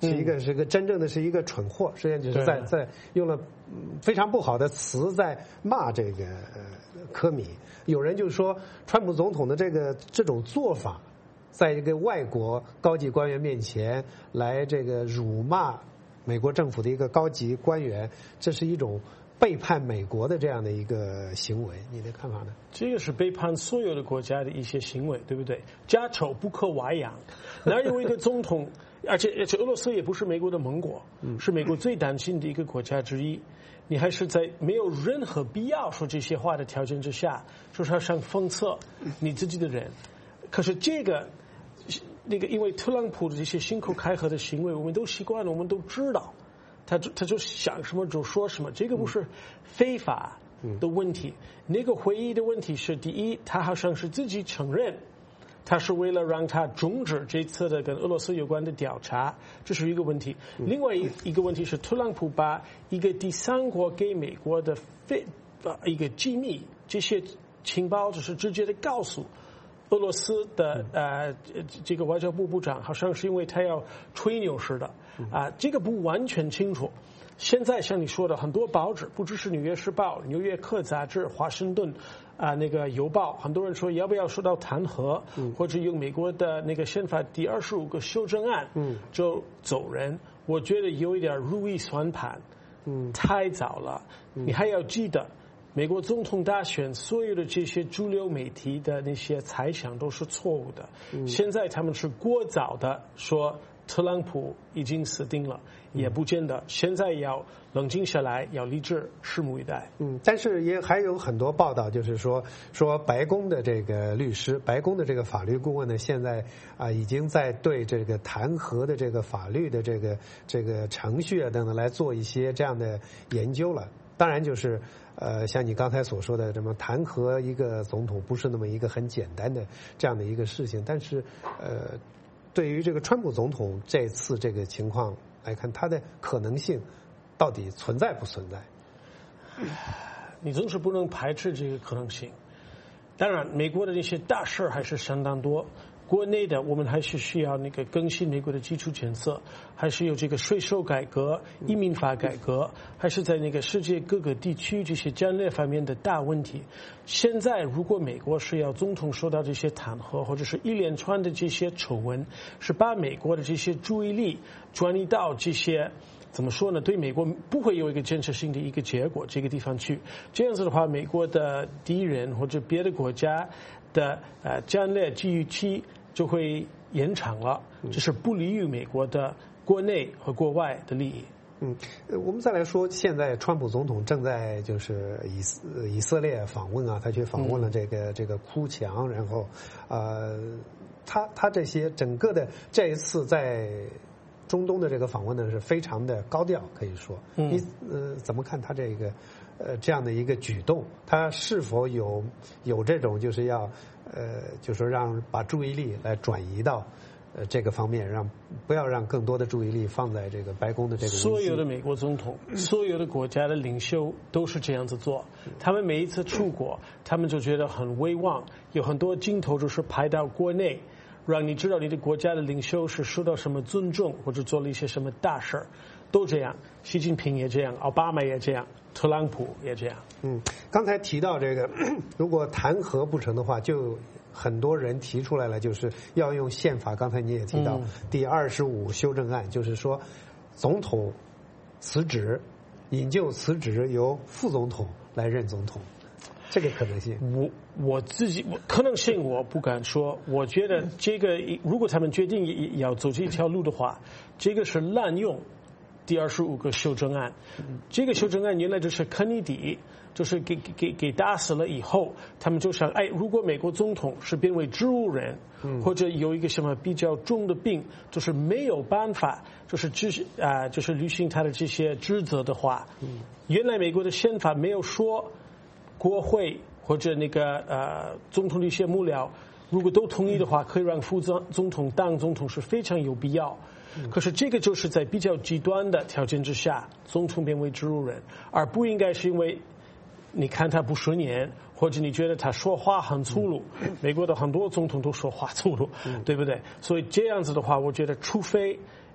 是一个是个真正的是一个蠢货，实际上就是在在用了非常不好的词在骂这个呃科米。有人就说，川普总统的这个这种做法，在一个外国高级官员面前来这个辱骂美国政府的一个高级官员，这是一种背叛美国的这样的一个行为，你的看法呢？ 这个是背叛所有的国家的一些行为，对不对？家丑不可外扬，哪有一个总统？而且而且俄罗斯也不是美国的盟国，是美国最担心的一个国家之一。你还是在没有任何必要说这些话的条件之下，说他想封测你自己的人。可是这个那个，因为特朗普的这些信口开河的行为，我们都习惯了，我们都知道。他就他就想什么就说什么，这个不是非法的问题。那个会议的问题是，第一，他好像是自己承认，他是为了让他终止这次的跟俄罗斯有关的调查，这是一个问题。另外一一个问题是，特朗普把一个第三国给美国的非呃一个机密这些情报，就是直接的告诉俄罗斯的呃这个外交部部长，好像是因为他要吹牛似的啊，这个不完全清楚。现在像你说的，很多报纸，不只是《纽约时报》、《纽约客》杂志、《华盛顿》啊那个邮报，很多人说要不要受到弹劾，或者用美国的那个宪法第二十五个修正案就走人。我觉得有一点如意算盘，太早了。你还要记得，美国总统大选所有的这些主流媒体的那些猜想都是错误的。现在他们是过早的说特朗普已经死定了，也不见得。现在要冷静下来，要理智，拭目以待。 嗯，但是也还有很多报道，就是说说白宫的这个律师，白宫的这个法律顾问呢，现在啊、呃、已经在对这个弹劾的这个法律的这个这个程序啊等等来做一些这样的研究了。当然就是。呃，像你刚才所说的，这么弹劾一个总统不是那么一个很简单的这样的一个事情，但是呃，对于这个川普总统这次这个情况来看，他的可能性到底存在不存在？ 你总是不能排斥这个可能性。当然，美国的那些大事还是相当多。国内的我们还是需要那个更新美国的基础建设，还是有这个税收改革、移民法改革，还是在那个世界各个地区这些战略方面的大问题。现在如果美国是要总统受到这些弹劾，或者是一连串的这些丑闻，是把美国的这些注意力转移到这些怎么说呢？对美国不会有一个建设性的一个结果这个地方去。这样子的话，美国的敌人或者别的国家的呃战略机遇期就会延长了，这是不利于美国的国内和国外的利益。 嗯，我们再来说，现在川普总统正在就是以以色列访问啊，他去访问了这个、嗯、这个哭墙，然后呃，他他这些整个的这一次在中东的这个访问呢是非常的高调，可以说，嗯、你呃怎么看他这个呃这样的一个举动？他是否有有这种就是要呃就是让把注意力来转移到呃这个方面，让不要让更多的注意力放在这个白宫的这个。 所有的美国总统，所有的国家的领袖都是这样子做。他们每一次出国，他们就觉得很威望，有很多镜头就是拍到国内，让你知道你的国家的领袖是受到什么尊重，或者做了一些什么大事儿，都这样。习近平也这样，奥巴马也这样，特朗普也这样。 嗯，刚才提到这个，如果弹劾不成的话，就很多人提出来了，就是要用宪法。刚才你也提到、嗯、第二十五修正案，就是说总统辞职，引咎辞职，由副总统来任总统。这个可能性， 我我自己我可能性我不敢说。我觉得这个如果他们决定要走这条路的话，这个是滥用第二十五个修正案。这个修正案原来就是肯尼迪，就是给给给打死了以后，他们就想，哎，如果美国总统是变为植物人，或者有一个什么比较重的病，就是没有办法，就是执啊、呃，就是履行他的这些职责的话，原来美国的宪法没有说。国会或者那个呃总统的一些幕僚，如果都同意的话，可以让副总统当总统是非常有必要。可是这个就是在比较极端的条件之下，总统变为植物人，而不应该是因为你看他不顺眼，或者你觉得他说话很粗鲁。美国的很多总统都说话粗鲁，对不对？所以这样子的话，我觉得除非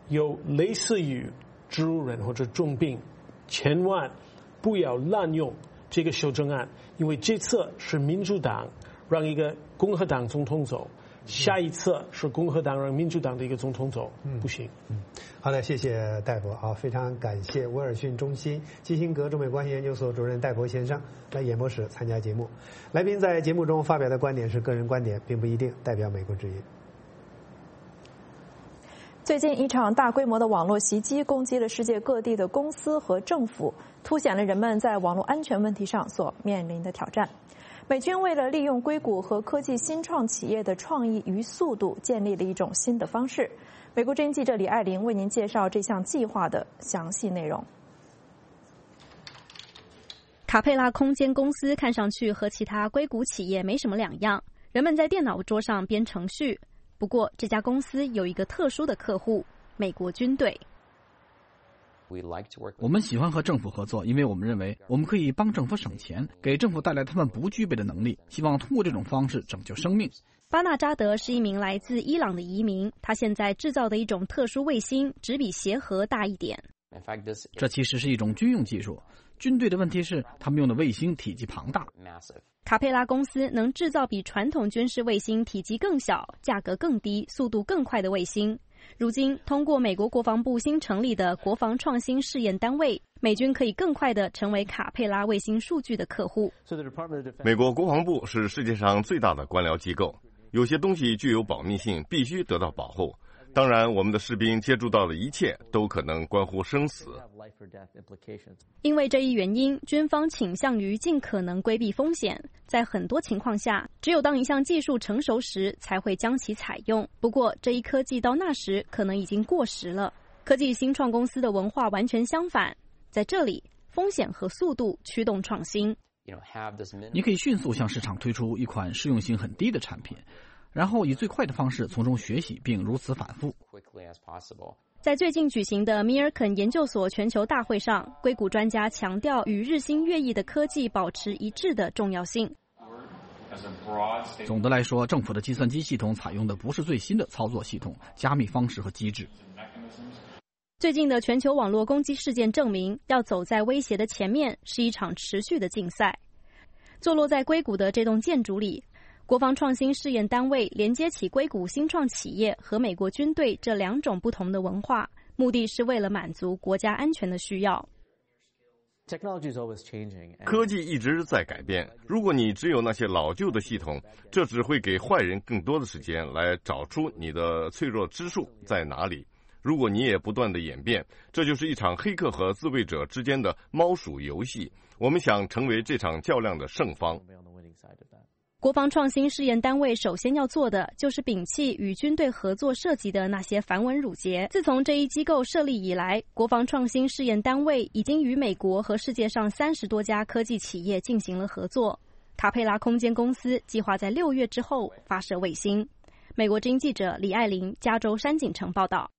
有类似于植物人或者重病，千万不要滥用这个修正案，因为这次是民主党让一个共和党总统走，下一次是共和党让民主党的一个总统走，不行。 嗯，好的，谢谢戴博啊，非常感谢威尔逊中心基辛格中美关系研究所主任戴博先生来演播室参加节目。来宾在节目中发表的观点是个人观点，并不一定代表美国之音。 最近一场大规模的网络袭击攻击了世界各地的公司和政府，凸显了人们在网络安全问题上所面临的挑战。美军为了利用硅谷和科技新创企业的创意与速度，建立了一种新的方式。美国之音记者李爱玲为您介绍这项计划的详细内容。 卡佩拉空间公司看上去和其他硅谷企业没什么两样，人们在电脑桌上编程序。不过，这家公司有一个特殊的客户——美国军队。 我们喜欢和政府合作，因为我们认为我们可以帮政府省钱，给政府带来他们不具备的能力，希望通过这种方式拯救生命。 巴纳扎德是一名来自伊朗的移民，他现在制造的一种特殊卫星只比鞋盒大一点。 这其实是一种军用技术。军队的问题是，他们用的卫星体积庞大。 卡佩拉公司能制造比传统军事卫星体积更小、价格更低、速度更快的卫星。如今，通过美国国防部新成立的国防创新试验单位，美军可以更快地成为卡佩拉卫星数据的客户。 美国国防部是世界上最大的官僚机构，有些东西具有保密性，必须得到保护。当然，我们的士兵接触到的一切都可能关乎生死。 因为这一原因，军方倾向于尽可能规避风险。在很多情况下，只有当一项技术成熟时，才会将其采用。不过，这一科技到那时可能已经过时了。科技新创公司的文化完全相反，在这里，风险和速度驱动创新。 你可以迅速向市场推出一款适用性很低的产品，然后以最快的方式从中学习，并如此反复。 在最近举行的米尔肯研究所全球大会上，硅谷专家强调与日新月异的科技保持一致的重要性。 总的来说，政府的计算机系统采用的不是最新的操作系统、加密方式和机制。 最近的全球网络攻击事件证明，要走在威胁的前面是一场持续的竞赛。坐落在硅谷的这栋建筑里，国防创新试验单位连接起硅谷新创企业和美国军队这两种不同的文化，目的是为了满足国家安全的需要。 科技一直在改变，如果你只有那些老旧的系统，这只会给坏人更多的时间来找出你的脆弱之处在哪里。如果你也不断的演变，这就是一场黑客和自卫者之间的猫鼠游戏。我们想成为这场较量的胜方。 国防创新试验单位首先要做的就是摒弃与军队合作涉及的那些繁文缛节。自从这一机构设立以来，国防创新试验单位已经与美国和世界上三十多家科技企业进行了合作。卡佩拉空间公司计划在六月之后发射卫星。美国之音记者李爱玲，加州山景城报道。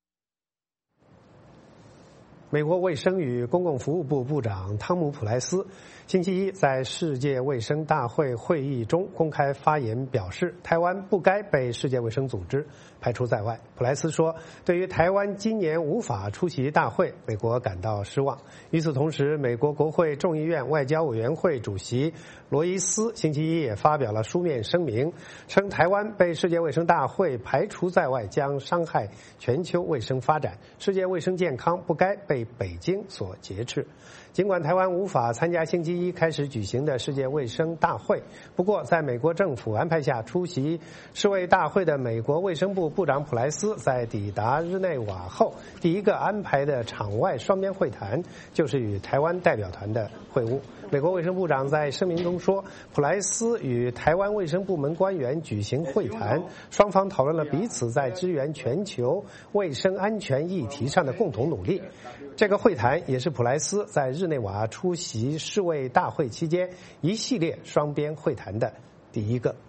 美国卫生与公共服务部部长汤姆·普莱斯星期一在世界卫生大会会议中公开发言表示，台湾不该被世界卫生组织排除在外。普莱斯说，对于台湾今年无法出席大会，美国感到失望。与此同时，美国国会众议院外交委员会主席罗伊斯星期一也发表了书面声明，称台湾被世界卫生大会排除在外将伤害全球卫生发展，世界卫生健康不该被北京所劫持。尽管台湾无法参加星期一开始举行的世界卫生大会，不过在美国政府安排下出席世卫大会的美国卫生部部长普莱斯在抵达日内瓦后，第一个安排的场外双边会谈就是与台湾代表团的会晤。美国卫生部长在声明中说，普莱斯与台湾卫生部门官员举行会谈，双方讨论了彼此在支援全球卫生安全议题上的共同努力。这个会谈也是普莱斯在日内瓦出席世卫大会期间一系列双边会谈的第一个。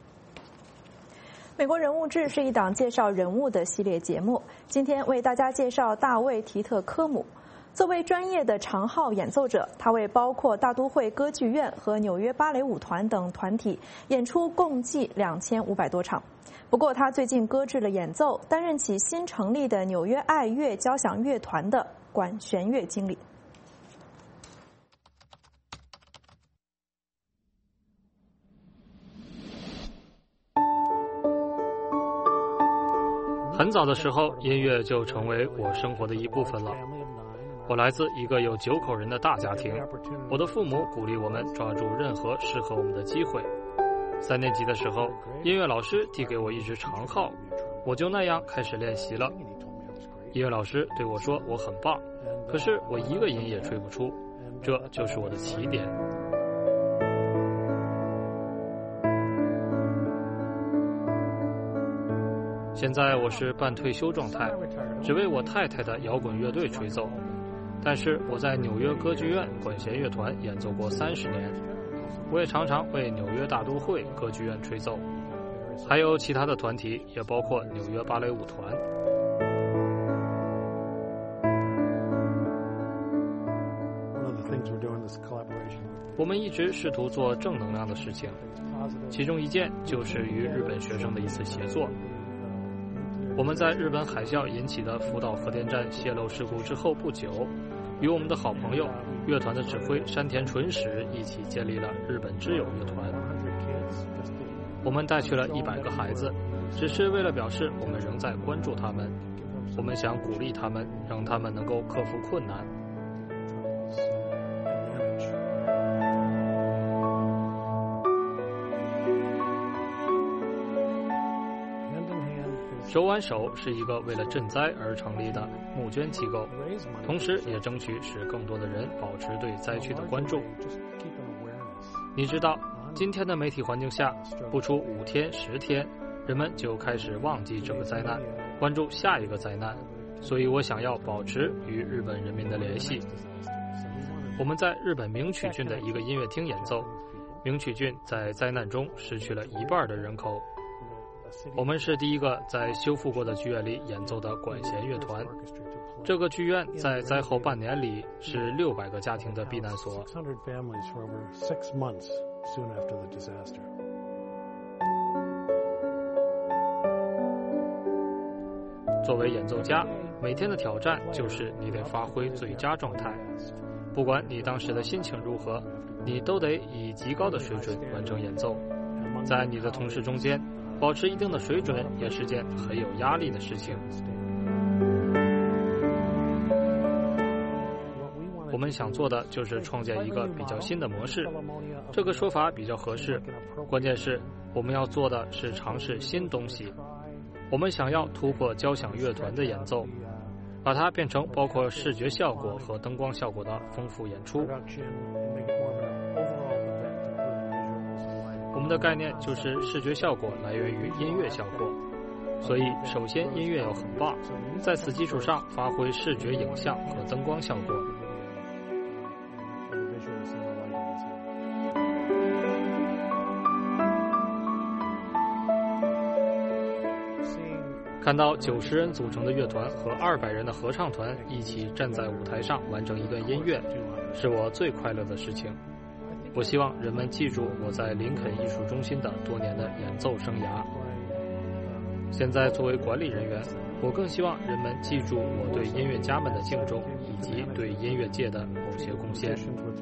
美国人物志是一档介绍人物的系列节目，今天为大家介绍大卫·提特科姆。 作为专业的长号演奏者，他为包括大都会歌剧院和纽约芭蕾舞团等团体演出共计两千五百多场。不过，他最近搁置了演奏，担任起新成立的纽约爱乐交响乐团的管弦乐经理。 很早的时候，音乐就成为我生活的一部分了。我来自一个有九口人的大家庭，我的父母鼓励我们抓住任何适合我们的机会。三年级的时候，音乐老师递给我一支长号，我就那样开始练习了。音乐老师对我说我很棒，可是我一个音也吹不出，这就是我的起点。现在我是半退休状态，只为我太太的摇滚乐队吹奏。但是我在纽约歌剧院管弦乐团演奏过三十年，我也常常为纽约大都会歌剧院吹奏，还有其他的团体，也包括纽约芭蕾舞团。我们一直试图做正能量的事情，其中一件就是与日本学生的一次协作。我们在日本海啸引起的福岛核电站泄漏事故之后不久，与我们的好朋友乐团的指挥山田纯史一起建立了日本之友乐团。我们带去了一百个孩子，只是为了表示我们仍在关注他们，我们想鼓励他们，让他们能够克服困难。手挽手是一个为了赈灾而成立的募捐机构，同时也争取使更多的人保持对灾区的关注。你知道，今天的媒体环境下，不出五天十天，人们就开始忘记这个灾难，关注下一个灾难。所以我想要保持与日本人民的联系。我们在日本名曲郡的一个音乐厅演奏，名曲郡在灾难中失去了一半的人口。我们是第一个在修复过的剧院里演奏的管弦乐团。这个剧院在灾后半年里是六百个家庭的避难所。作为演奏家，每天的挑战就是你得发挥最佳状态。不管你当时的心情如何，你都得以极高的水准完成演奏。在你的同事中间，保持一定的水准也是件很有压力的事情。我们想做的就是创建一个比较新的模式，这个说法比较合适。关键是我们要做的是尝试新东西。我们想要突破交响乐团的演奏，把它变成包括视觉效果和灯光效果的丰富演出。我们的概念就是视觉效果来源于音乐效果，所以首先音乐要很棒，在此基础上发挥视觉影像和灯光效果。看到九十人组成的乐团和二百人的合唱团一起站在舞台上完成一段音乐，是我最快乐的事情。我希望人们记住我在林肯艺术中心的多年的演奏生涯。现在作为管理人员，我更希望人们记住我对音乐家们的敬重，以及对音乐界的某些贡献。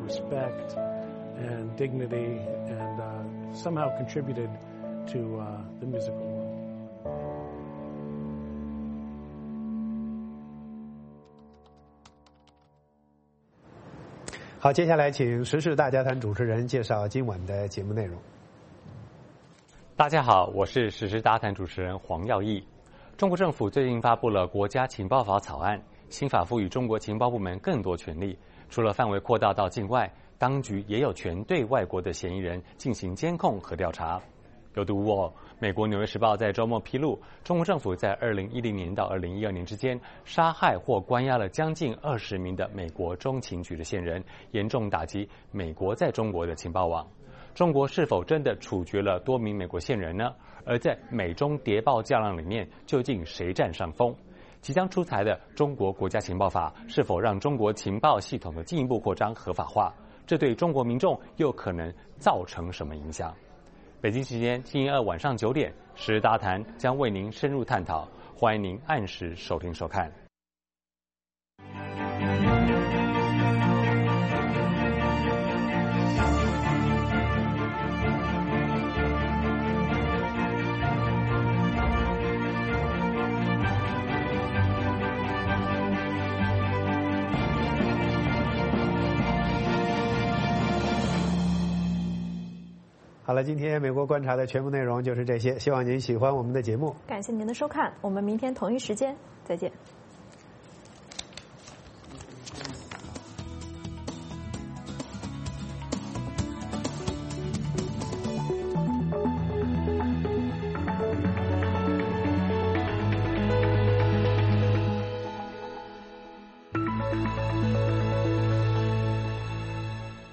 好，接下来请时事大家谈主持人介绍今晚的节目内容。 大家好，我是时事大谈主持人黄耀义。中国政府最近发布了国家情报法草案，新法赋予中国情报部门更多权力，除了范围扩大到境外，当局也有权对外国的嫌疑人进行监控和调查。有读我美国《纽约时报》在周末披露，中国政府在二零一零年到二零一二年之间，杀害或关押了将近二十名的美国中情局的线人，严重打击美国在中国的情报网。中国是否真的处决了多名美国线人呢？而在美中谍报较量里面，究竟谁占上风？ 即将出台的中国国家情报法是否让中国情报系统的进一步扩张合法化？这对中国民众又可能造成什么影响？北京时间星期二晚上九点，时事大谈将为您深入探讨，欢迎您按时收听收看。 好了，今天美国观察的全部内容就是这些，希望您喜欢我们的节目。 感谢您的收看，我们明天同一时间再见。